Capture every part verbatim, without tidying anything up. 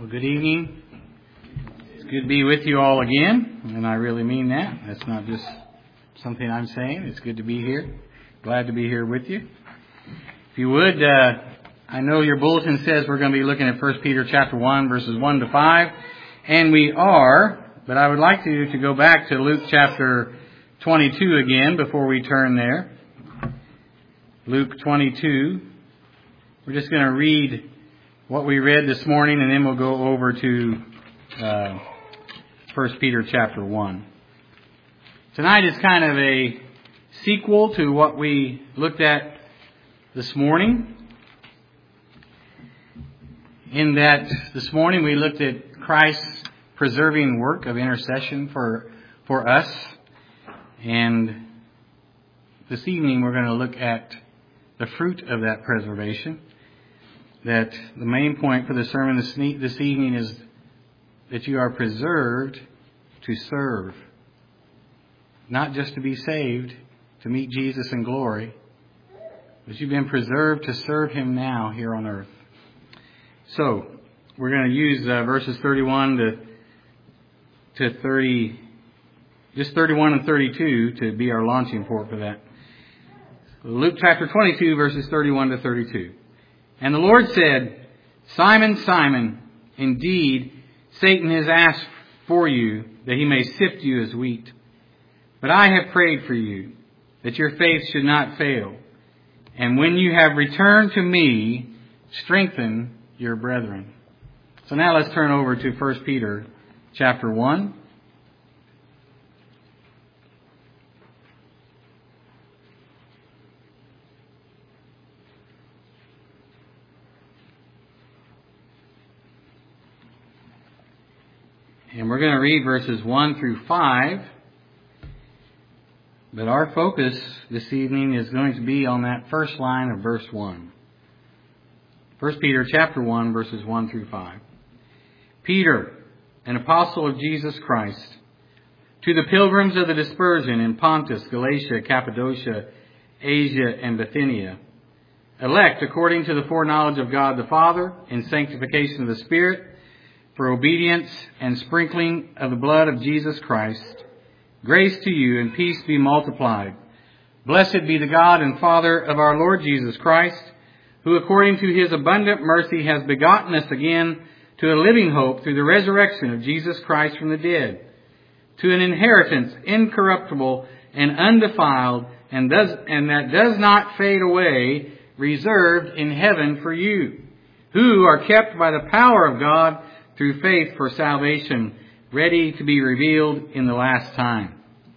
Well, good evening. It's good to be with you all again, and I really mean that. That's not just something I'm saying. It's good to be here. Glad to be here with you. If you would, uh, I know your bulletin says we're going to be looking at First Peter chapter one, verses one to five, and we are, but I would like to, to go back to Luke chapter twenty-two again before we turn there. Luke twenty-two. We're just going to read what we read this morning, and then we'll go over to uh, First Peter chapter one. Tonight is kind of a sequel to what we looked at this morning. In that this morning we looked at Christ's preserving work of intercession for for us. And this evening we're going to look at the fruit of that preservation. That the main point for the sermon this, this evening is that you are preserved to serve. Not just to be saved, to meet Jesus in glory, but you've been preserved to serve Him now here on earth. So, we're going to use uh, verses thirty-one to, to thirty, just thirty-one and thirty-two to be our launching point for that. Luke chapter twenty-two, verses thirty-one to thirty-two. And the Lord said, Simon, Simon, indeed, Satan has asked for you that he may sift you as wheat. But I have prayed for you, that your faith should not fail. And when you have returned to me, strengthen your brethren. So now let's turn over to First Peter chapter one. And we're going to read verses one through five. But our focus this evening is going to be on that first line of verse one. First Peter chapter one, verses one through five. Peter, an apostle of Jesus Christ, to the pilgrims of the dispersion in Pontus, Galatia, Cappadocia, Asia, and Bithynia, elect according to the foreknowledge of God the Father in sanctification of the Spirit, for obedience and sprinkling of the blood of Jesus Christ, grace to you and peace be multiplied. Blessed be the God and Father of our Lord Jesus Christ, who according to His abundant mercy has begotten us again to a living hope through the resurrection of Jesus Christ from the dead, to an inheritance incorruptible and undefiled, and does and that does not fade away, reserved in heaven for you, who are kept by the power of God through faith for salvation, ready to be revealed in the last time.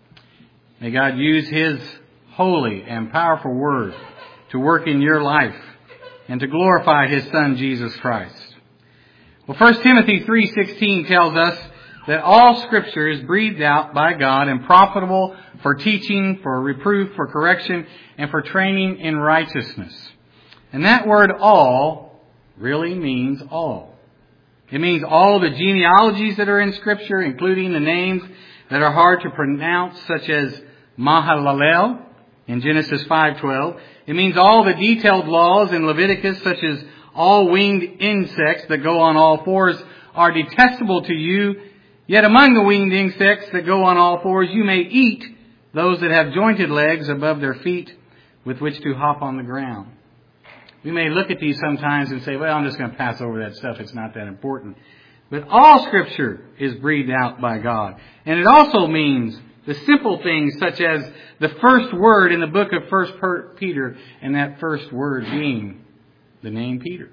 May God use His holy and powerful word to work in your life and to glorify His Son, Jesus Christ. Well, First Timothy three sixteen tells us that all Scripture is breathed out by God and profitable for teaching, for reproof, for correction, and for training in righteousness. And that word all really means all. It means all the genealogies that are in Scripture, including the names that are hard to pronounce, such as Mahalalel in Genesis five twelve. It means all the detailed laws in Leviticus, such as all winged insects that go on all fours are detestable to you. Yet among the winged insects that go on all fours, you may eat those that have jointed legs above their feet with which to hop on the ground. We may look at these sometimes and say, well, I'm just going to pass over that stuff. It's not that important. But all Scripture is breathed out by God. And it also means the simple things such as the first word in the book of First Peter, and that first word being the name Peter.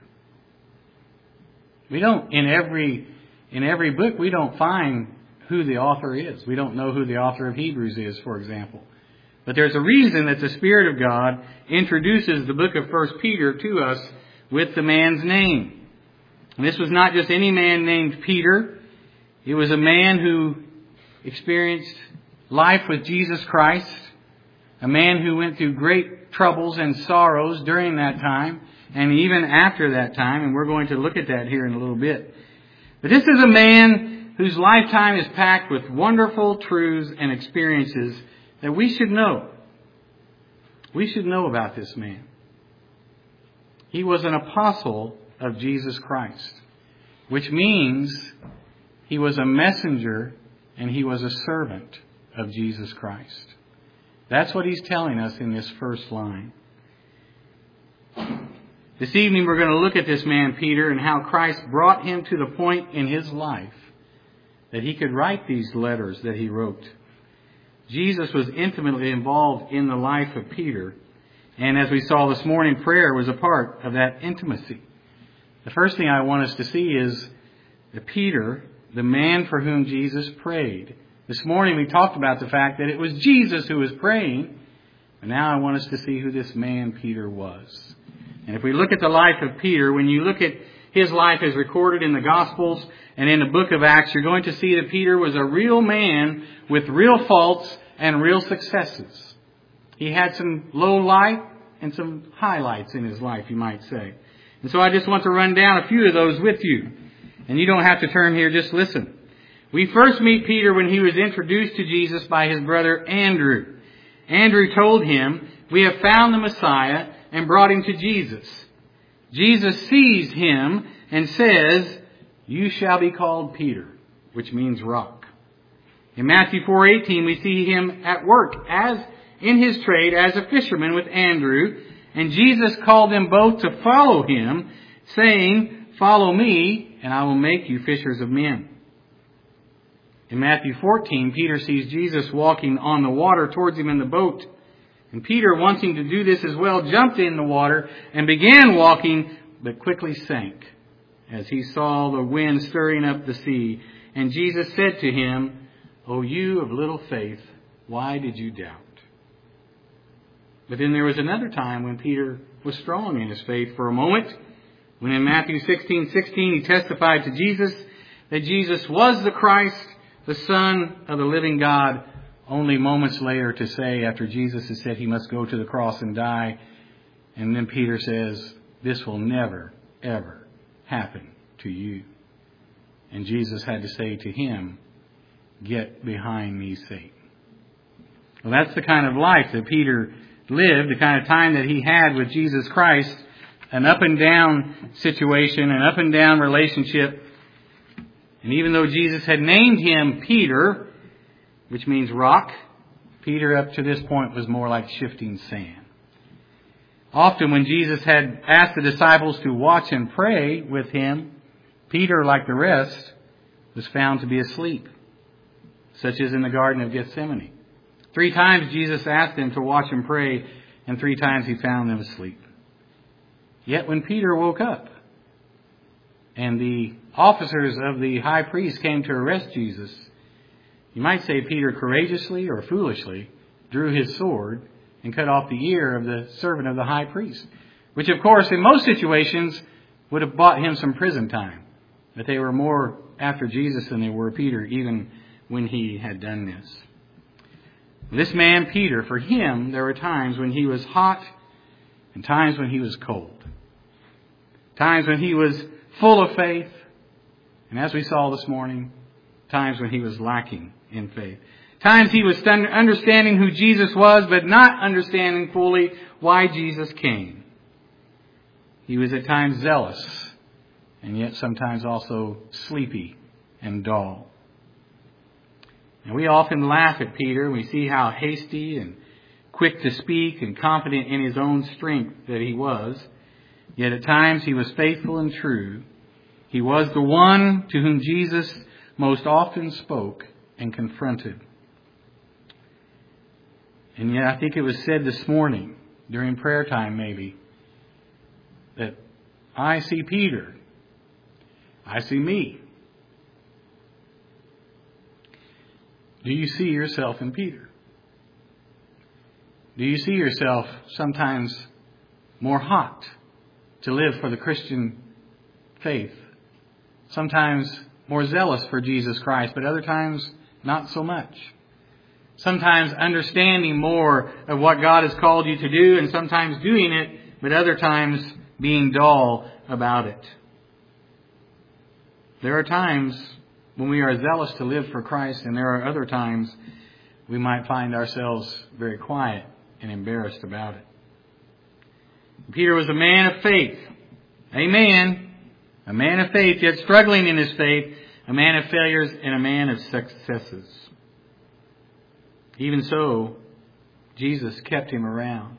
We don't, in every, in every book, we don't find who the author is. We don't know who the author of Hebrews is, for example. But there's a reason that the Spirit of God introduces the book of First Peter to us with the man's name. And this was not just any man named Peter. It was a man who experienced life with Jesus Christ. A man who went through great troubles and sorrows during that time and even after that time. And we're going to look at that here in a little bit. But this is a man whose lifetime is packed with wonderful truths and experiences that we should know. We should know about this man. He was an apostle of Jesus Christ. which means he was a messenger and he was a servant of Jesus Christ. That's what he's telling us in this first line. This evening we're going to look at this man Peter and how Christ brought him to the point in his life that he could write these letters that he wrote. Jesus was intimately involved in the life of Peter. And as we saw this morning, prayer was a part of that intimacy. The first thing I want us to see is that Peter, the man for whom Jesus prayed. This morning we talked about the fact that it was Jesus who was praying. And now I want us to see who this man Peter was. And if we look at the life of Peter, when you look at his life as recorded in the Gospels and in the book of Acts, you're going to see that Peter was a real man with real faults and real successes. He had some low light and some highlights in his life, you might say. And so I just want to run down a few of those with you. And you don't have to turn here, just listen. We first meet Peter when he was introduced to Jesus by his brother Andrew. Andrew told him, "We have found the Messiah," and brought him to Jesus. Jesus sees him and says, "You shall be called Peter," which means rock. In Matthew four eighteen, we see him at work as in his trade as a fisherman with Andrew, and Jesus called them both to follow him, saying, "Follow me, and I will make you fishers of men." In Matthew fourteen, Peter sees Jesus walking on the water towards him in the boat. And Peter, wanting to do this as well, jumped in the water and began walking, but quickly sank as he saw the wind stirring up the sea. And Jesus said to him, "O you of little faith, why did you doubt?" But then there was another time when Peter was strong in his faith for a moment, when in Matthew sixteen sixteen he testified to Jesus that Jesus was the Christ, the Son of the living God, only moments later to say, after Jesus has said he must go to the cross and die, and then Peter says, "This will never, ever happen to you." And Jesus had to say to him, "Get behind me, Satan." Well, that's the kind of life that Peter lived, the kind of time that he had with Jesus Christ, an up and down situation, an up and down relationship. And even though Jesus had named him Peter, which means rock, Peter up to this point was more like shifting sand. Often when Jesus had asked the disciples to watch and pray with him, Peter, like the rest, was found to be asleep, such as in the Garden of Gethsemane. Three times Jesus asked them to watch and pray, and three times he found them asleep. Yet when Peter woke up, and the officers of the high priest came to arrest Jesus, you might say Peter courageously or foolishly drew his sword and cut off the ear of the servant of the high priest, which of course in most situations would have bought him some prison time. But they were more after Jesus than they were Peter, even when he had done this. This man Peter, for him, there were times when he was hot and times when he was cold. Times when he was full of faith, and as we saw this morning, times when he was lacking in faith. Times he was understanding who Jesus was, but not understanding fully why Jesus came. He was at times zealous, and yet sometimes also sleepy and dull. And we often laugh at Peter. We see how hasty and quick to speak and confident in his own strength that he was. Yet at times he was faithful and true. He was the one to whom Jesus most often spoke and confronted. And yet I think it was said this morning, during prayer time maybe, that I see Peter. I see me. Do you see yourself in Peter? Do you see yourself sometimes more hot to live for the Christian faith? Sometimes more zealous for Jesus Christ, but other times not so much. Sometimes understanding more of what God has called you to do, and sometimes doing it, but other times being dull about it. There are times when we are zealous to live for Christ, and there are other times we might find ourselves very quiet and embarrassed about it. Peter was a man of faith. Amen. A man of faith, yet struggling in his faith. A man of failures and a man of successes. Even so, Jesus kept him around.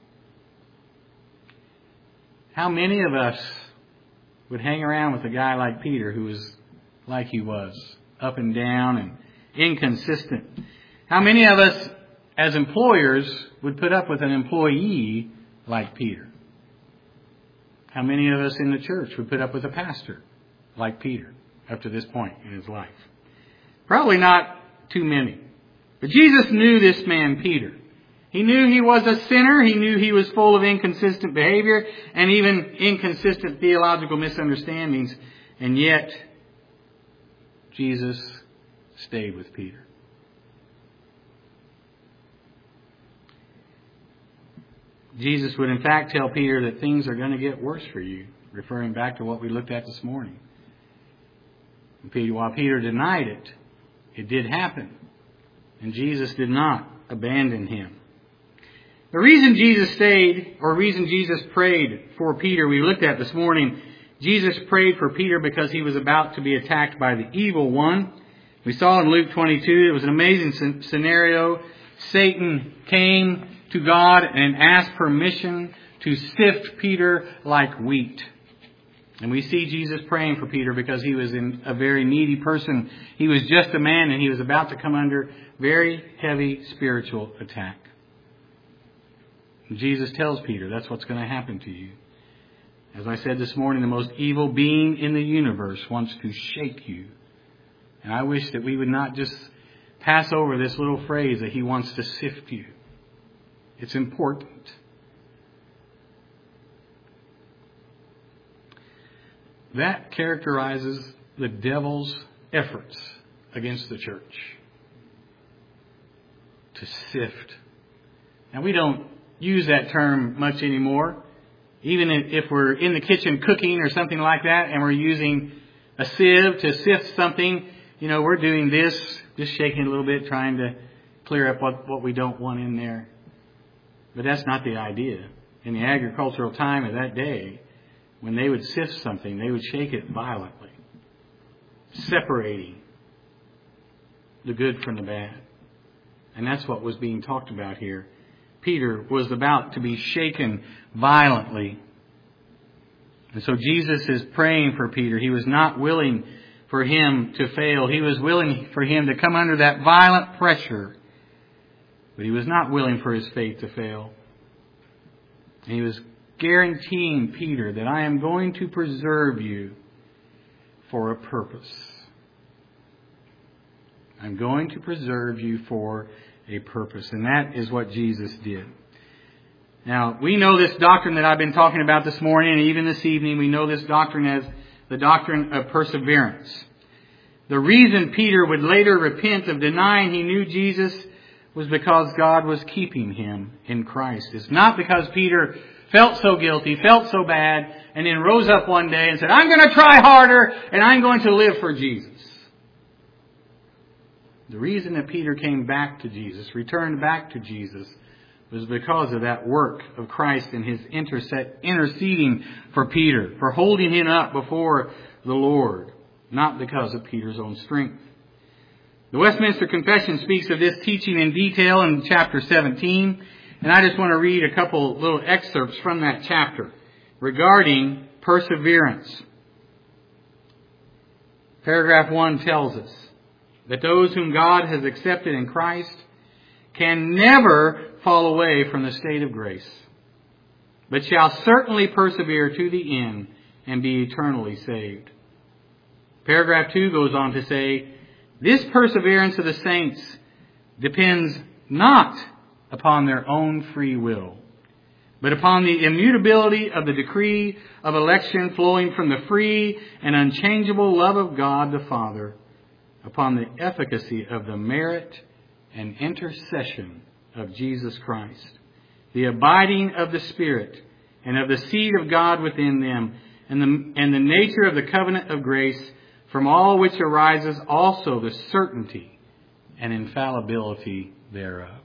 How many of us would hang around with a guy like Peter, who was like he was, up and down and inconsistent? How many of us as employers would put up with an employee like Peter? How many of us in the church would put up with a pastor like Peter up to this point in his life? Probably not too many. But Jesus knew this man, Peter. He knew he was a sinner. He knew he was full of inconsistent behavior and even inconsistent theological misunderstandings. And yet, Jesus stayed with Peter. Jesus would in fact tell Peter that things are going to get worse for you, referring back to what we looked at this morning. And Peter, while Peter denied it, it did happen. And Jesus did not abandon him. The reason Jesus stayed, or reason Jesus prayed for Peter, we looked at this morning, Jesus prayed for Peter because he was about to be attacked by the evil one. We saw in Luke twenty-two, it was an amazing scenario. Satan came to God and asked permission to sift Peter like wheat. And we see Jesus praying for Peter because he was in a very needy person. He was just a man and he was about to come under very heavy spiritual attack. And Jesus tells Peter that's what's going to happen to you. As I said this morning, the most evil being in the universe wants to shake you. And I wish that we would not just pass over this little phrase that he wants to sift you. It's important. That characterizes the devil's efforts against the church. To sift. Now, we don't use that term much anymore. Even if we're in the kitchen cooking or something like that and we're using a sieve to sift something, you know, we're doing this, just shaking a little bit, trying to clear up what, what we don't want in there. But that's not the idea. In the agricultural time of that day, when they would sift something, they would shake it violently, separating the good from the bad. And that's what was being talked about here. Peter was about to be shaken violently. And so Jesus is praying for Peter. He was not willing for him to fail. He was willing for him to come under that violent pressure. But he was not willing for his faith to fail. And he was guaranteeing Peter that I am going to preserve you for a purpose. I'm going to preserve you for a purpose. And that is what Jesus did. Now, we know this doctrine that I've been talking about this morning and even this evening. We know this doctrine as the doctrine of perseverance. The reason Peter would later repent of denying he knew Jesus was because God was keeping him in Christ. It's not because Peter felt so guilty, felt so bad, and then rose up one day and said, I'm going to try harder and I'm going to live for Jesus. The reason that Peter came back to Jesus, returned back to Jesus, was because of that work of Christ and his interceding for Peter, for holding him up before the Lord, not because of Peter's own strength. The Westminster Confession speaks of this teaching in detail in chapter seventeen, and I just want to read a couple little excerpts from that chapter regarding perseverance. Paragraph one tells us that those whom God has accepted in Christ can never fall away from the state of grace, but shall certainly persevere to the end and be eternally saved. Paragraph two goes on to say, this perseverance of the saints depends not upon their own free will, but upon the immutability of the decree of election flowing from the free and unchangeable love of God the Father, upon the efficacy of the merit and intercession of Jesus Christ, the abiding of the Spirit and of the seed of God within them, and the, and the nature of the covenant of grace, from all which arises also the certainty and infallibility thereof.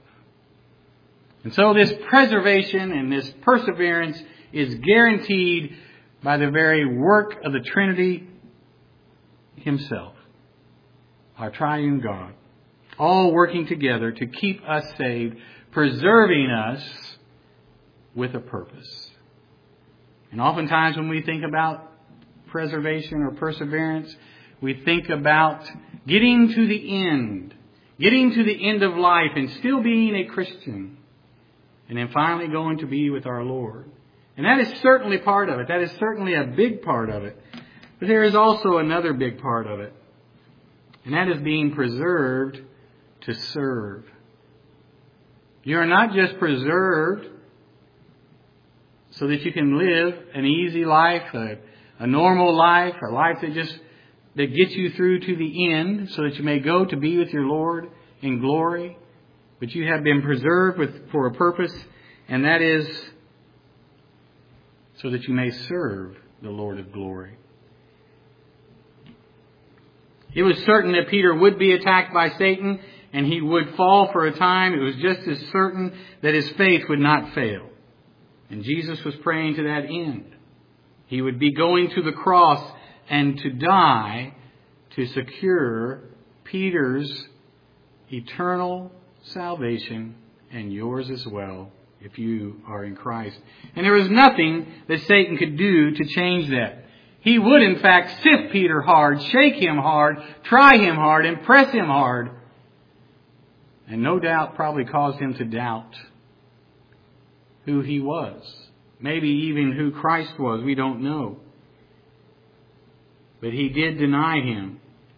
And so this preservation and this perseverance is guaranteed by the very work of the Trinity Himself, our triune God, all working together to keep us saved, preserving us with a purpose. And oftentimes when we think about preservation or perseverance, we think about getting to the end, getting to the end of life and still being a Christian, and then finally going to be with our Lord. And that is certainly part of it. That is certainly a big part of it. But there is also another big part of it. And that is being preserved to serve. You are not just preserved so that you can live an easy life, a, a normal life, a life that just that gets you through to the end so that you may go to be with your Lord in glory. But you have been preserved with, for a purpose, and that is so that you may serve the Lord of glory. It was certain that Peter would be attacked by Satan and he would fall for a time. It was just as certain that his faith would not fail. And Jesus was praying to that end. He would be going to the cross and to die to secure Peter's eternal salvation and yours as well if you are in Christ. And there was nothing that Satan could do to change that. He would in fact sift Peter hard, shake him hard, try him hard, and press him hard. And no doubt probably cause him to doubt who he was. Maybe even who Christ was. We don't know. But he did deny Him.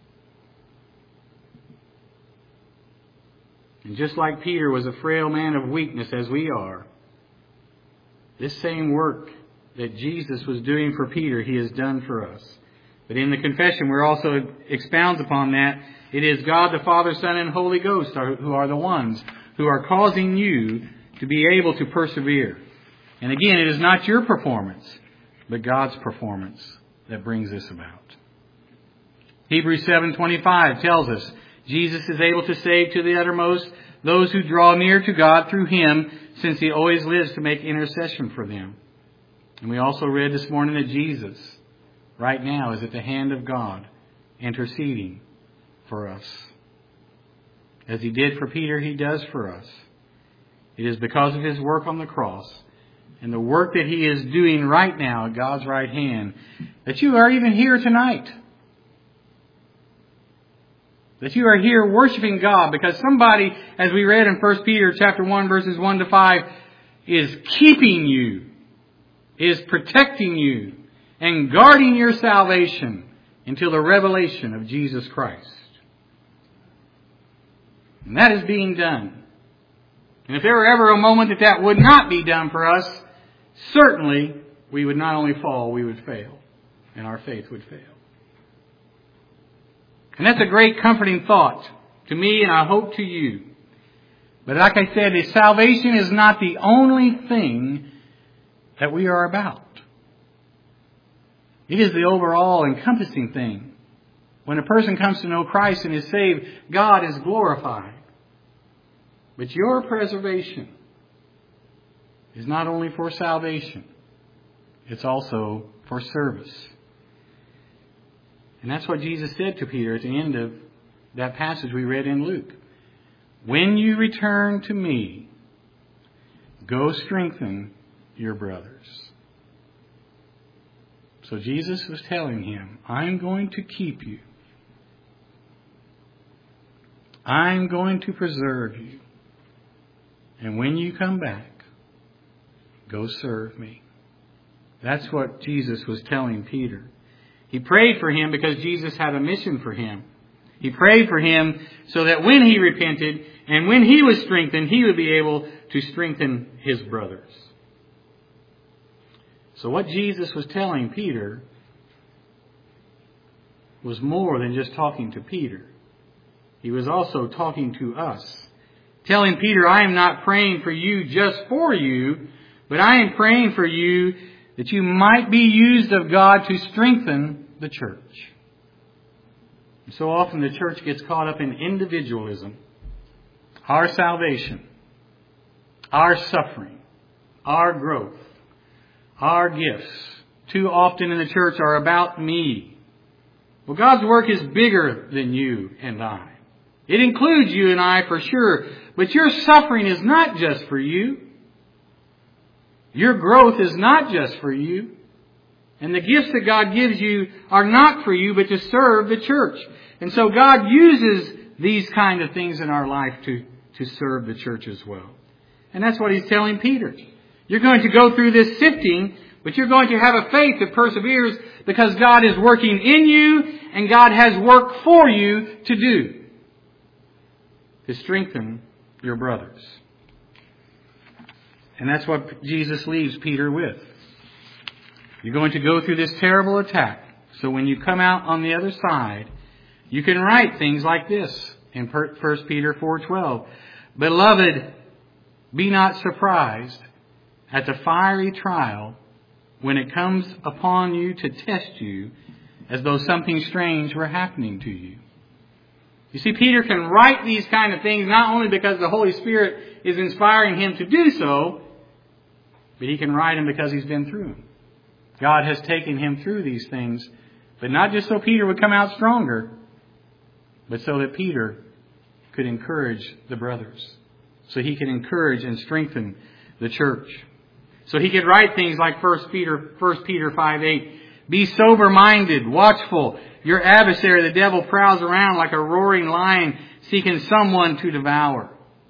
And just like Peter was a frail man of weakness as we are, this same work that Jesus was doing for Peter, He has done for us. But in the confession, we're also expounds upon that. It is God the Father, Son, and Holy Ghost who are the ones who are causing you to be able to persevere. And again, it is not your performance, but God's performance that brings this about. Hebrews seven twenty-five tells us Jesus is able to save to the uttermost those who draw near to God through Him, since He always lives to make intercession for them. And we also read this morning that Jesus right now is at the hand of God interceding for us. As He did for Peter, He does for us. It is because of His work on the cross and the work that He is doing right now at God's right hand that you are even here tonight. That you are here worshiping God because somebody, as we read in First Peter chapter one, verses one to five, is keeping you, is protecting you, and guarding your salvation until the revelation of Jesus Christ. And that is being done. And if there were ever a moment that that would not be done for us, certainly we would not only fall, we would fail. And our faith would fail. And that's a great comforting thought to me, and I hope to you. But like I said, salvation is not the only thing that we are about. It is the overall encompassing thing. When a person comes to know Christ and is saved, God is glorified. But your preservation is not only for salvation, it's also for service. And that's what Jesus said to Peter at the end of that passage we read in Luke. When you return to me, go strengthen your brothers. So Jesus was telling him, I'm going to keep you. I'm going to preserve you. And when you come back, go serve me. That's what Jesus was telling Peter. He prayed for him because Jesus had a mission for him. He prayed for him so that when he repented and when he was strengthened, he would be able to strengthen his brothers. So what Jesus was telling Peter was more than just talking to Peter. He was also talking to us. Telling Peter, I am not praying for you just for you, but I am praying for you that you might be used of God to strengthen the church. And so often the church gets caught up in individualism. Our salvation, our suffering, our growth, our gifts, too often in the church are about me. Well, God's work is bigger than you and I. It includes you and I for sure. But your suffering is not just for you. Your growth is not just for you. And the gifts that God gives you are not for you, but to serve the church. And so God uses these kind of things in our life to, to serve the church as well. And that's what He's telling Peter. You're going to go through this sifting, but you're going to have a faith that perseveres because God is working in you and God has work for you to do to strengthen your brothers. And that's what Jesus leaves Peter with. You're going to go through this terrible attack. So when you come out on the other side, you can write things like this in First Peter four twelve. Beloved, be not surprised at the fiery trial when it comes upon you to test you as though something strange were happening to you. You see, Peter can write these kind of things not only because the Holy Spirit is inspiring him to do so, but he can write them because he's been through them. God has taken him through these things, but not just so Peter would come out stronger, but so that Peter could encourage the brothers. So he could encourage and strengthen the church. So he could write things like First Peter, First Peter five eight. Be sober-minded, watchful. Your adversary, the devil, prowls around like a roaring lion seeking someone to devour.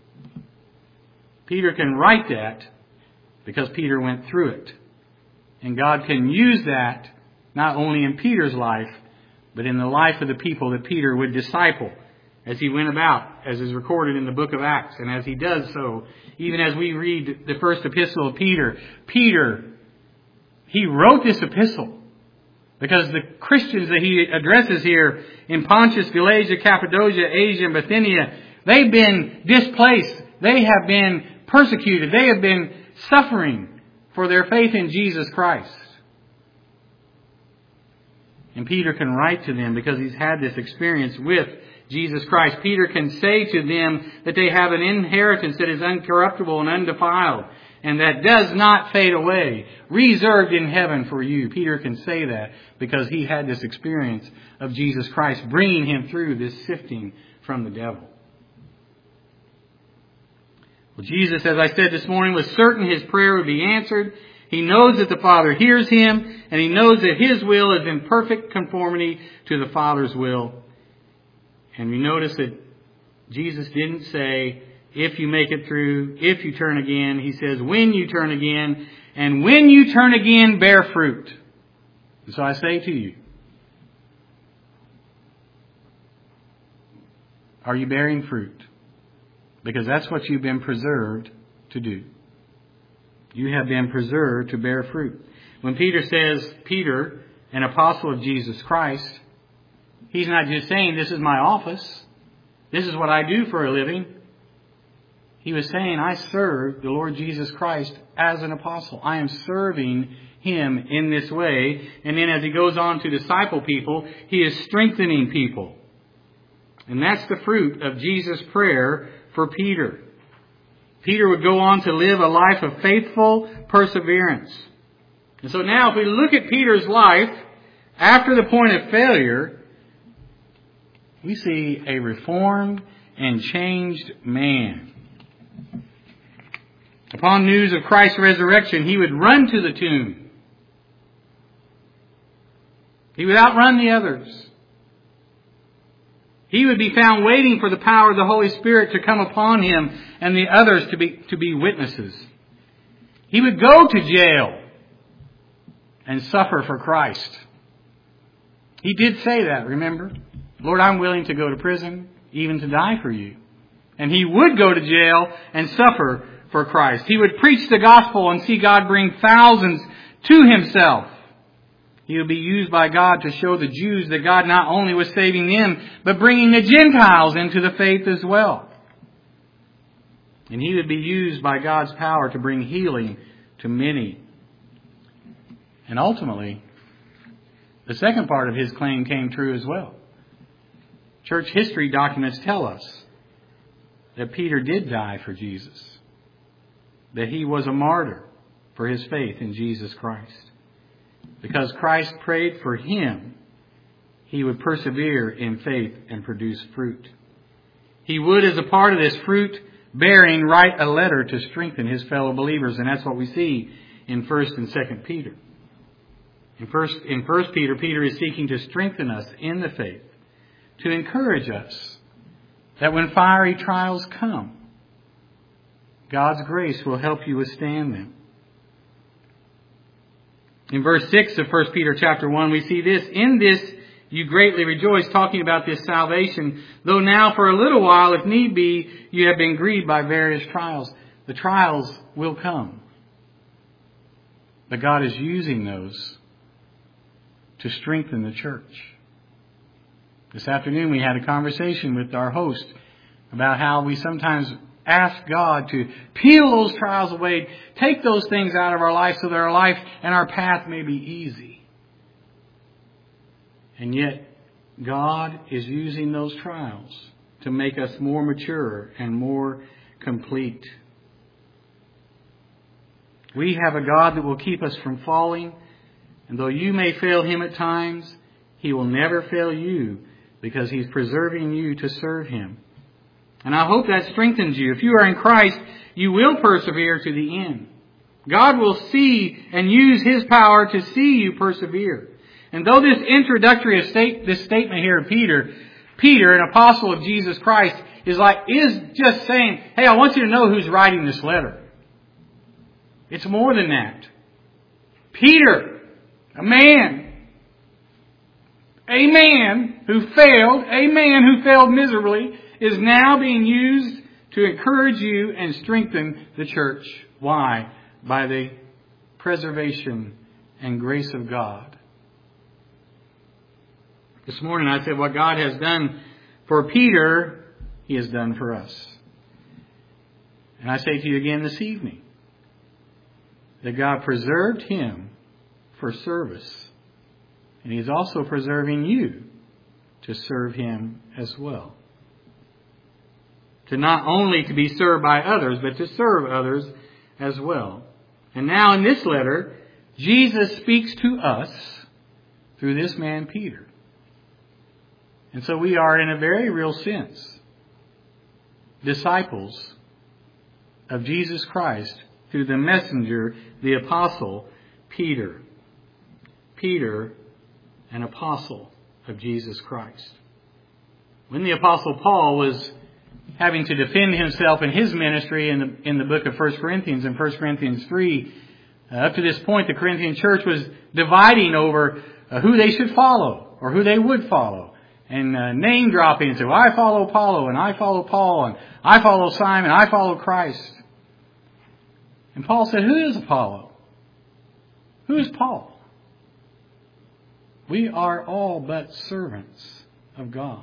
Peter can write that because Peter went through it. And God can use that not only in Peter's life, but in the life of the people that Peter would disciple as he went about, as is recorded in the book of Acts. And as he does so, even as we read the first epistle of Peter, Peter, he wrote this epistle because the Christians that he addresses here in Pontus, Galatia, Cappadocia, Asia, and Bithynia, they've been displaced. They have been persecuted. They have been suffering for their faith in Jesus Christ. And Peter can write to them because he's had this experience with Jesus Christ. Peter can say to them that they have an inheritance that is uncorruptible and undefiled and that does not fade away, reserved in heaven for you. Peter can say that because he had this experience of Jesus Christ bringing him through this sifting from the devil. Well, Jesus, as I said this morning, was certain his prayer would be answered. He knows that the Father hears him, and he knows that his will is in perfect conformity to the Father's will. And we notice that Jesus didn't say, if you make it through, if you turn again. He says, when you turn again, and when you turn again, bear fruit. And so I say to you, are you bearing fruit? Because that's what you've been preserved to do. You have been preserved to bear fruit. When Peter says, Peter, an apostle of Jesus Christ, he's not just saying, this is my office. This is what I do for a living. He was saying, I serve the Lord Jesus Christ as an apostle. I am serving him in this way. And then as he goes on to disciple people, he is strengthening people. And that's the fruit of Jesus' prayer for Peter. Peter would go on to live a life of faithful perseverance. And so now if we look at Peter's life after the point of failure, we see a reformed and changed man. Upon news of Christ's resurrection, he would run to the tomb. He would outrun the others. He would be found waiting for the power of the Holy Spirit to come upon him and the others to be, to be witnesses. He would go to jail and suffer for Christ. He did say that, remember? Lord, I'm willing to go to prison, even to die for you. And he would go to jail and suffer for Christ. He would preach the gospel and see God bring thousands to himself. He would be used by God to show the Jews that God not only was saving them, but bringing the Gentiles into the faith as well. And he would be used by God's power to bring healing to many. And ultimately, the second part of his claim came true as well. Church history documents tell us that Peter did die for Jesus, that he was a martyr for his faith in Jesus Christ. because Christ prayed for him, he would persevere in faith and produce fruit. He would, as a part of this fruit bearing, write a letter to strengthen his fellow believers. And that's what we see in First and Second Peter. In First, in First Peter, Peter is seeking to strengthen us in the faith, to encourage us that when fiery trials come, God's grace will help you withstand them. In verse six of First Peter chapter one, we see this: in this you greatly rejoice, talking about this salvation, though now for a little while, if need be, you have been grieved by various trials. The trials will come. But God is using those to strengthen the church. This afternoon we had a conversation with our host about how we sometimes ask God to peel those trials away, take those things out of our life so that our life and our path may be easy. And yet, God is using those trials to make us more mature and more complete. We have a God that will keep us from falling. And though you may fail him at times, he will never fail you because he's preserving you to serve him. And I hope that strengthens you. If you are in Christ, you will persevere to the end. God will see and use his power to see you persevere. And though this introductory state, this statement here of Peter, Peter, an apostle of Jesus Christ, is like, is just saying, hey, I want you to know who's writing this letter. It's more than that. Peter, a man, a man who failed, a man who failed miserably, is now being used to encourage you and strengthen the church. Why? By the preservation and grace of God. This morning I said what God has done for Peter, he has done for us. And I say to you again this evening that God preserved him for service. And he's also preserving you to serve him as well. To not only to be served by others, but to serve others as well. And now in this letter, Jesus speaks to us through this man Peter. And so we are, in a very real sense, disciples of Jesus Christ through the messenger, the apostle, Peter. Peter, an apostle of Jesus Christ. When the apostle Paul was having to defend himself in his ministry in the, in the book of First Corinthians, in First Corinthians three, uh, up to this point the Corinthian church was dividing over uh, who they should follow or who they would follow. And uh, name dropping and say, well, I follow Apollo, and I follow Paul, and I follow Simon, I follow Christ. And Paul said, who is Apollo? Who is Paul? We are all but servants of God.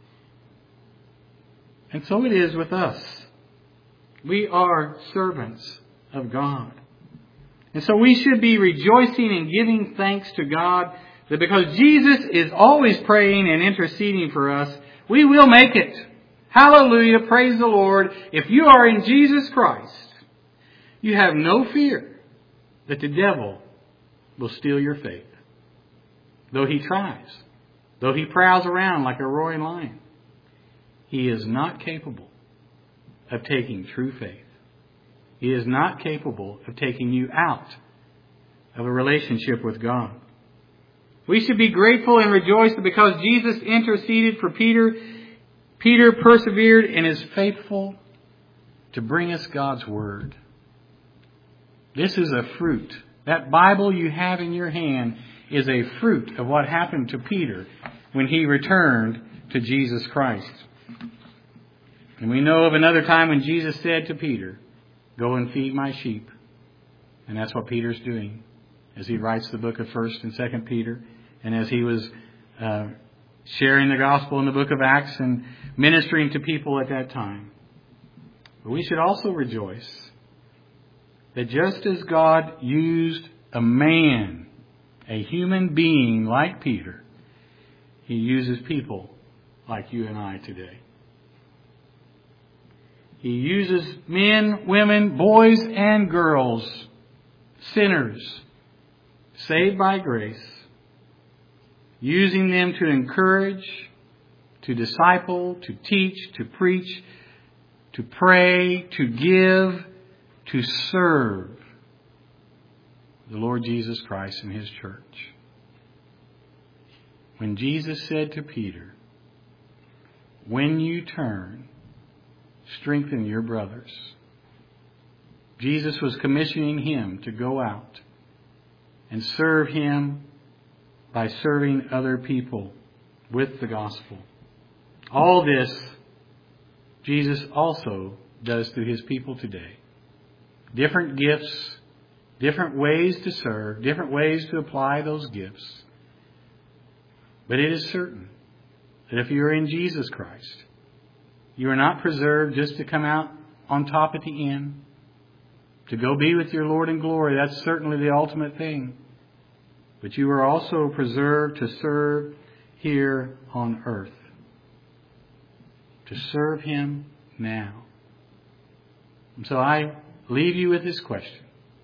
And so it is with us. We are servants of God. And so we should be rejoicing and giving thanks to God that because Jesus is always praying and interceding for us, we will make it. Hallelujah. Praise the Lord. If you are in Jesus Christ, you have no fear that the devil will steal your faith. Though he tries, though he prowls around like a roaring lion, he is not capable of taking true faith. He is not capable of taking you out of a relationship with God. We should be grateful and rejoice that because Jesus interceded for Peter, Peter persevered and is faithful to bring us God's Word. This is a fruit. That Bible you have in your hand is a fruit of what happened to Peter when he returned to Jesus Christ. And we know of another time when Jesus said to Peter, go and feed my sheep. And that's what Peter's doing as he writes the book of First and Second Peter. And as he was uh, sharing the gospel in the book of Acts and ministering to people at that time. But we should also rejoice that just as God used a man, a human being like Peter, he uses people like you and I today. He uses men, women, boys and girls, sinners, saved by grace, using them to encourage, to disciple, to teach, to preach, to pray, to give, to serve the Lord Jesus Christ and His church. When Jesus said to Peter, "When you turn, strengthen your brothers," Jesus was commissioning him to go out and serve Him by serving other people with the gospel. All this Jesus also does to His people today. Different gifts, different ways to serve, different ways to apply those gifts. But it is certain that if you are in Jesus Christ, you are not preserved just to come out on top at the end, to go be with your Lord in glory. That's certainly the ultimate thing. But you are also preserved to serve here on earth. To serve Him now. And so I leave you with this question.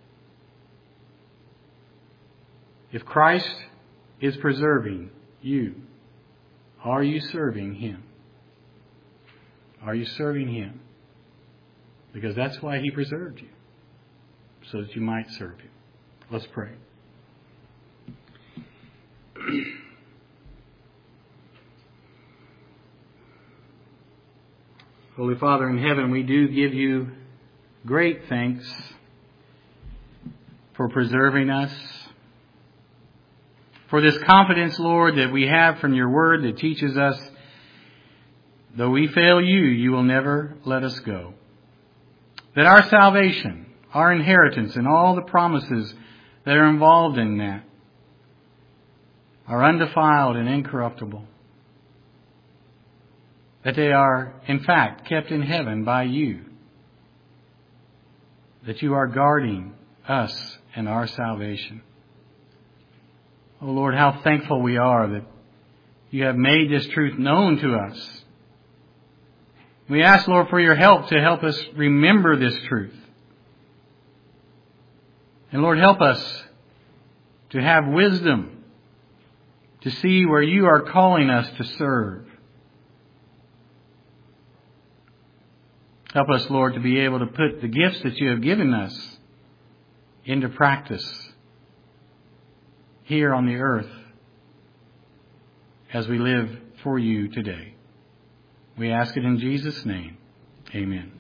If Christ is preserving you, are you serving Him? Are you serving Him? Because that's why He preserved you, so that you might serve Him. Let's pray. Holy Father in heaven, we do give you great thanks for preserving us, for this confidence, Lord, that we have from your word that teaches us, though we fail you, you will never let us go. That our salvation, our inheritance, and all the promises that are involved in that are undefiled and incorruptible. That they are, in fact, kept in heaven by you. That you are guarding us and our salvation. Oh Lord, how thankful we are that you have made this truth known to us. We ask, Lord, for your help to help us remember this truth. And Lord, help us to have wisdom to see where you are calling us to serve. Help us, Lord, to be able to put the gifts that you have given us into practice here on the earth as we live for you today. We ask it in Jesus' name. Amen.